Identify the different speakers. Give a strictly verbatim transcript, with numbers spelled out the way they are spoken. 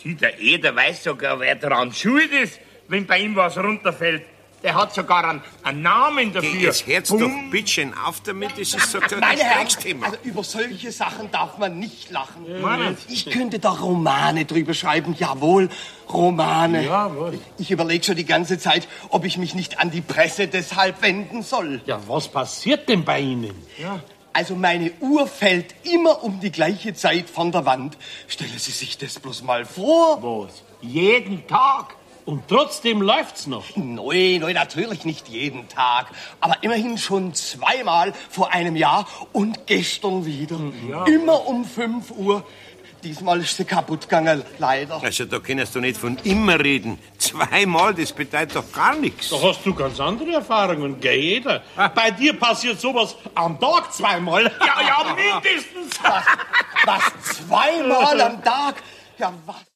Speaker 1: der Eder weiß sogar, wer daran schuld ist, wenn bei ihm was runterfällt. Der hat sogar einen, einen Namen dafür.
Speaker 2: Geh, jetzt hört's doch bittchen auf damit, das ist so ein
Speaker 3: Meine Herren,
Speaker 2: Gesprächsthema.
Speaker 3: also über solche Sachen darf man nicht lachen.
Speaker 1: Ja.
Speaker 3: Ich könnte da Romane drüber schreiben, jawohl, Romane.
Speaker 1: Jawohl.
Speaker 3: Ich überlege schon die ganze Zeit, ob ich mich nicht an die Presse deshalb wenden soll.
Speaker 4: Ja, was passiert denn bei Ihnen?
Speaker 1: Ja.
Speaker 3: Also meine Uhr fällt immer um die gleiche Zeit von der Wand. Stellen Sie sich das bloß mal vor.
Speaker 1: Was? Jeden Tag?
Speaker 4: Und trotzdem läuft's noch.
Speaker 3: Nein, nein, natürlich nicht jeden Tag. Aber immerhin schon zweimal vor einem Jahr und gestern wieder.
Speaker 1: Ja.
Speaker 3: Immer um fünf Uhr. Diesmal ist sie kaputt gegangen, leider.
Speaker 2: Also da kannst du nicht von immer reden. Zweimal, das bedeutet doch gar nichts.
Speaker 4: Da hast du ganz andere Erfahrungen, gell, Eder? Bei dir passiert sowas am Tag zweimal.
Speaker 1: Ja, ja, mindestens.
Speaker 3: Was, was zweimal am Tag? Ja, was?